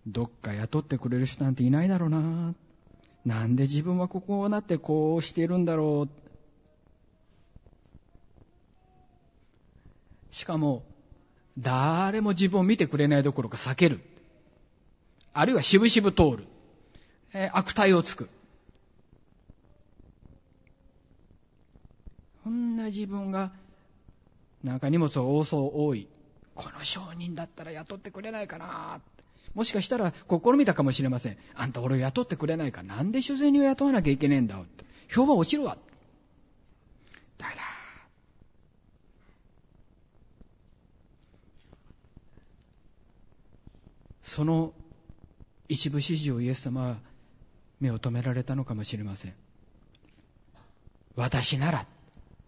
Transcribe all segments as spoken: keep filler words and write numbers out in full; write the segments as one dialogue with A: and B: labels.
A: どっか雇ってくれる人なんていないだろうな。なんで自分はここになってこうしているんだろう。しかも誰も自分を見てくれないどころか避ける。あるいはしぶしぶ通る。えー、悪態をつく。こんな自分がなんか荷物を多そう多い。この商人だったら雇ってくれないかな。もしかしたら試みたかもしれません。あんた俺を雇ってくれないか。なんで主税人を雇わなきゃいけねえんだ。評判落ちるわ。ダメだ。その一部始終をイエス様は目を留められたのかもしれません。私なら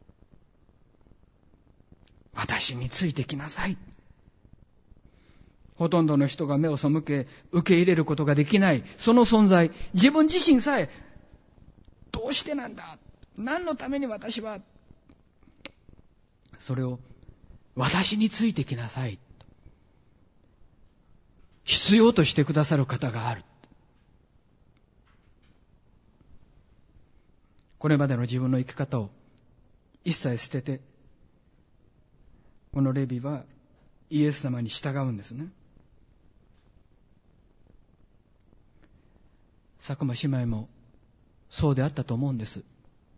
A: 私についてきなさい。ほとんどの人が目を背け受け入れることができないその存在、自分自身さえどうしてなんだ、何のために私は、それを私についてきなさいと必要としてくださる方がある。これまでの自分の生き方を一切捨てて、このレビはイエス様に従うんですね。佐久間姉妹もそうであったと思うんです。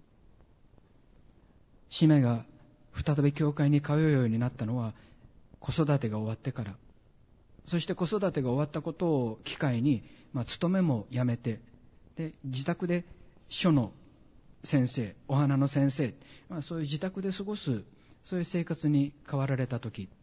A: 姉妹が再び教会に通うようになったのは子育てが終わってから。そして子育てが終わったことを機会に、まあ、勤めも辞めて、で自宅で書の先生、お花の先生、まあ、そういう自宅で過ごす、そういう生活に変わられたとき、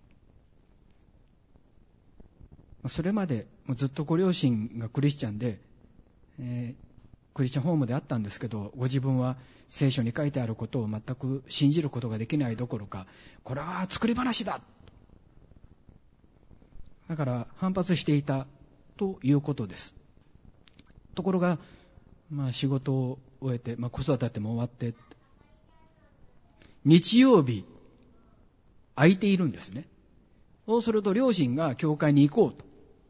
A: それまでずっとご両親がクリスチャンで、えー、クリスチャンホームであったんですけど、ご自分は聖書に書いてあることを全く信じることができないどころか、これは作り話だ、だから反発していたということです。ところが、まあ、仕事を終えて、まあ、子育ても終わって、日曜日空いているんですね。そうすると両親が教会に行こうと、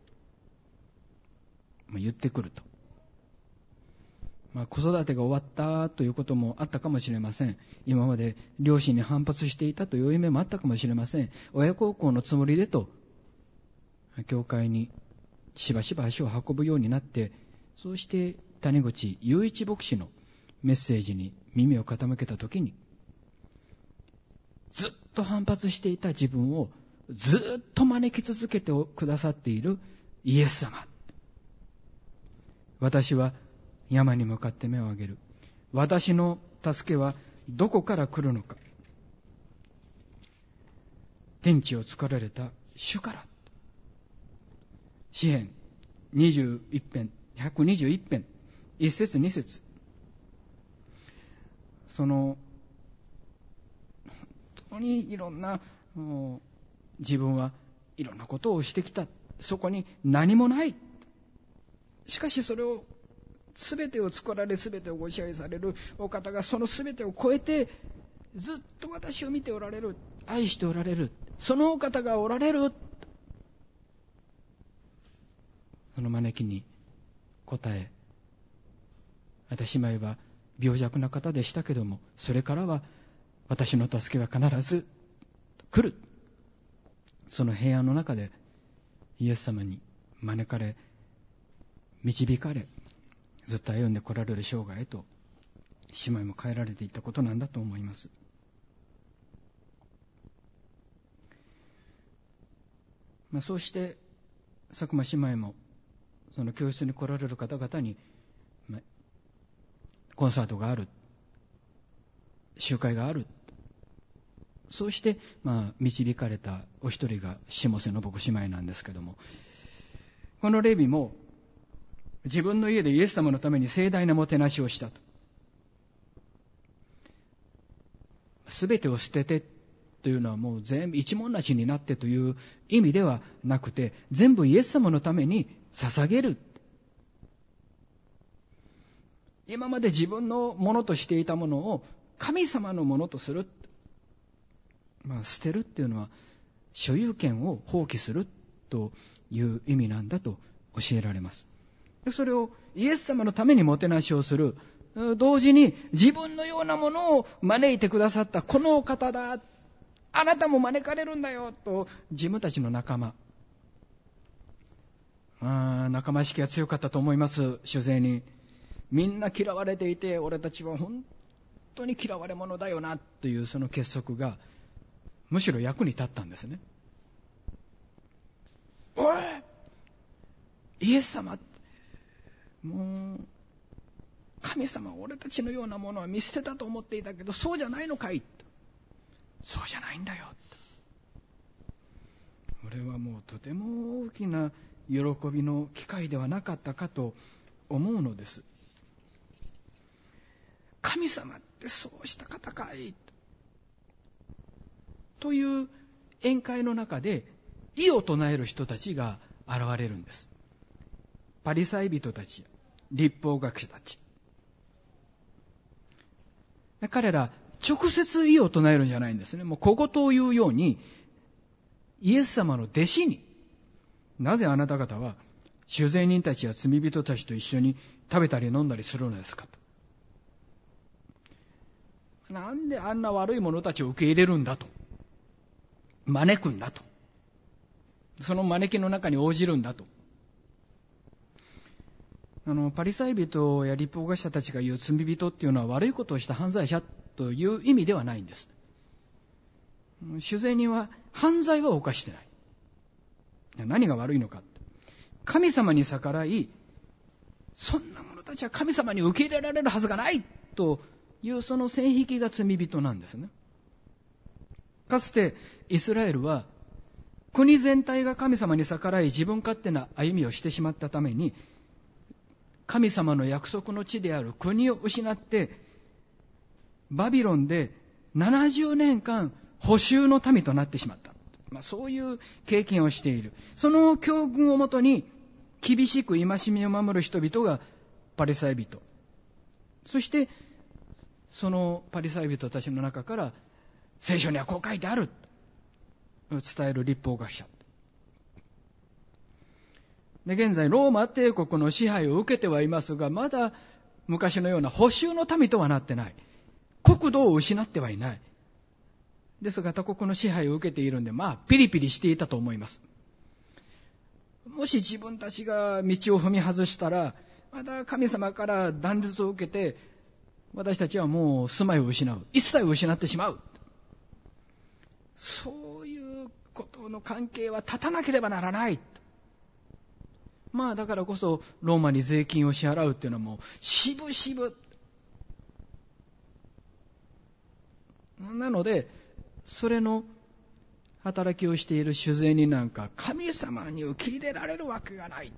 A: まあ、言ってくると。まあ、子育てが終わったということもあったかもしれません。今まで両親に反発していたという夢もあったかもしれません。親孝行のつもりでと教会にしばしば足を運ぶようになって、そうして谷口雄一牧師のメッセージに耳を傾けたときに、ずっと反発していた自分をずっと招き続けてくださっているイエス様、私は山に向かって目を上げる。私の助けはどこから来るのか。天地を作られた主から。詩編にじゅういち編、ひゃくにじゅういち編、いっ節に節。その本当にいろんな、もう自分はいろんなことをしてきた。そこに何もない。しかしそれを全てを作られ、全てをご支配されるお方がその全てを超えてずっと私を見ておられる、愛しておられる、そのお方がおられる。その招きに応え、私姉妹は病弱な方でしたけども、それからは私の助けは必ず来る。その平安の中でイエス様に招かれ、導かれ、ずっと歩んでこられる生涯へと姉妹も変えられていったことなんだと思います。まあ、そうして佐久間姉妹もその教室に来られる方々に、まあ、コンサートがある、集会がある、そうして、まあ、導かれたお一人が下瀬の僕姉妹なんですけども、このレビも自分の家でイエス様のために盛大なもてなしをしたと。すべてを捨ててというのはもう全部一文なしになってという意味ではなくて、全部イエス様のために捧げる。今まで自分のものとしていたものを神様のものとする。まあ、捨てるっていうのは所有権を放棄するという意味なんだと教えられます。でそれをイエス様のためにもてなしをする、同時に自分のようなものを招いてくださったこのお方だ、あなたも招かれるんだよと、自分たちの仲間、あ仲間意識が強かったと思います。主税にみんな嫌われていて、俺たちは本当に嫌われ者だよなというその結束がむしろ役に立ったんですね。おいイエス様、もう神様は俺たちのようなものは見捨てたと思っていたけど、そうじゃないのかい。そうじゃないんだよ。これはもうとても大きな喜びの機会ではなかったかと思うのです。神様ってそうした方かいという宴会の中で異を唱える人たちが現れるんです。パリサイ人たち、律法学者たち、彼ら直接異を唱えるんじゃないんですね。もう小言を言うように、イエス様の弟子に、なぜあなた方は主税人たちや罪人たちと一緒に食べたり飲んだりするのですかと。なんであんな悪い者たちを受け入れるんだと、招くんだと、その招きの中に応じるんだと。あのパリサイ人や律法学者たちが言う罪人っていうのは悪いことをした犯罪者という意味ではないんです。主税人は犯罪は犯してない。何が悪いのか、神様に逆らい、そんな者たちは神様に受け入れられるはずがないというその線引きが罪人なんですね。かつてイスラエルは国全体が神様に逆らい自分勝手な歩みをしてしまったために、神様の約束の地である国を失ってバビロンでななじゅうねんかん捕囚の民となってしまった、まあ、そういう経験をしている。その教訓をもとに厳しく戒めを守る人々がパリサイ人、そしてそのパリサイ人たちの中から聖書にはこう書いてあると伝える律法学者で、現在ローマ帝国の支配を受けてはいますが、まだ昔のような捕囚の民とはなってない。国土を失ってはいない。ですが他国の支配を受けているんで、まあピリピリしていたと思います。もし自分たちが道を踏み外したら、また神様から断絶を受けて、私たちはもう住まいを失う、一切を失ってしまう、そういうことの関係は断たなければならない。まあだからこそローマに税金を支払うっていうのはもうしぶしぶなので、それの働きをしている主税人なんか神様に受け入れられるわけがない、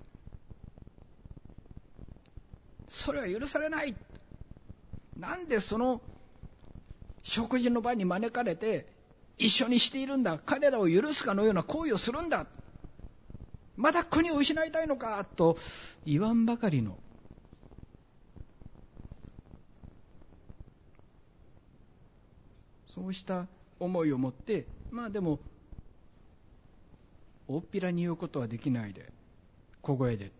A: それは許されない。なんでその食事の場に招かれて一緒にしているんだ、彼らを許すかのような行為をするんだ、まだ国を失いたいのかと言わんばかりの、そうした思いを持って、まあでも大っぴらに言うことはできないで小声でって、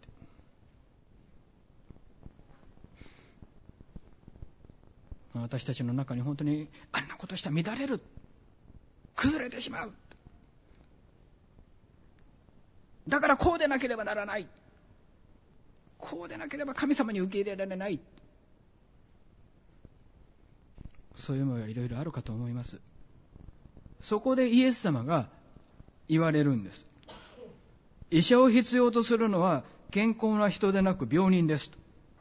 A: 私たちの中に本当にあんなことしたら乱れる、崩れてしまう、だからこうでなければならない、こうでなければ神様に受け入れられない、そういう思いはいろいろあるかと思います。そこでイエス様が言われるんです。医者を必要とするのは健康な人でなく病人ですと。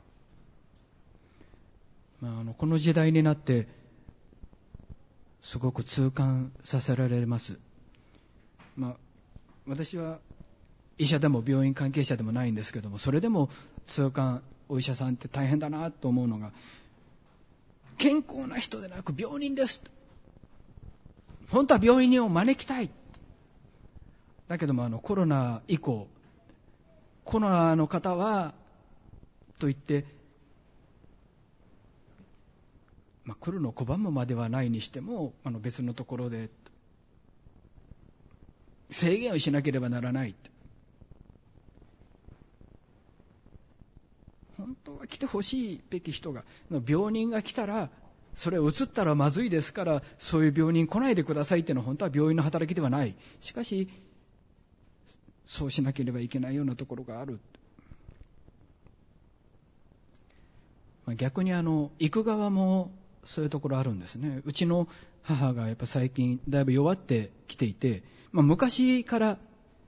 A: まあ、あのこの時代になってすごく痛感させられます。まあ、私は医者でも病院関係者でもないんですけども、それでも痛感、お医者さんって大変だなと思うのが、健康な人でなく病人ですと。本当は病院を招きたい。だけどもあのコロナ以降、コロナの方はと言って、まあ、来るのを拒むまではないにしても、あの別のところで制限をしなければならない。 本当は来てほしいべき人が、病人が来たらそれを移ったらまずいですから、そういう病人来ないでくださいっていうのは本当は病院の働きではない。しかしそうしなければいけないようなところがある。逆にあの行く側もそういうところあるんですね。うちの母がやっぱ最近だいぶ弱ってきていて、まあ、昔から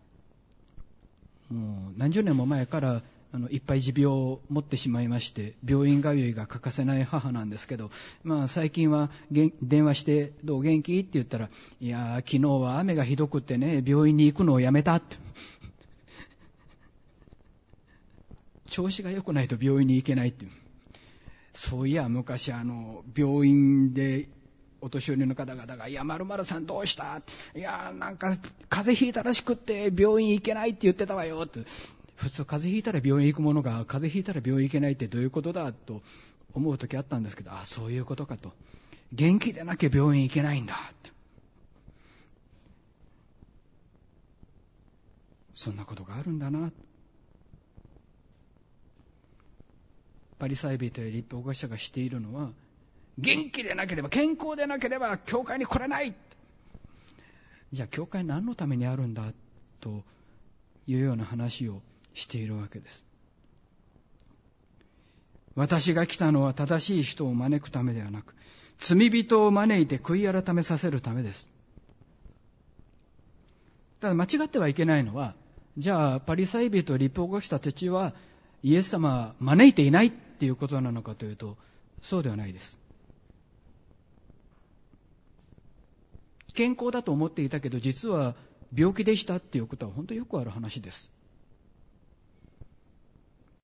A: もう何十年も前からあのいっぱい持病を持ってしまいまして、病院通いが欠かせない母なんですけど、まあ、最近は電話してどう元気って言ったら、いや昨日は雨がひどくってね、病院に行くのをやめたって調子が良くないと病院に行けないっていう。そういや昔あの病院でお年寄りの方々が、いや〇〇さんどうした、いやなんか風邪ひいたらしくって病院行けないって言ってたわよって。普通風邪ひいたら病院行くものが、風邪ひいたら病院行けないってどういうことだと思う時あったんですけど、あそういうことかと。元気でなきゃ病院行けないんだって、そんなことがあるんだな。パリサイ人や立法学者がしているのは、元気でなければ、健康でなければ教会に来れない。じゃあ教会何のためにあるんだというような話をしているわけです。私が来たのは正しい人を招くためではなく、罪人を招いて悔い改めさせるためです。ただ間違ってはいけないのは、じゃあパリサイ人、立法学者たちはイエス様は招いていないっていうことなのかというと、そうではないです。健康だと思っていたけど実は病気でしたっていうことは本当によくある話です。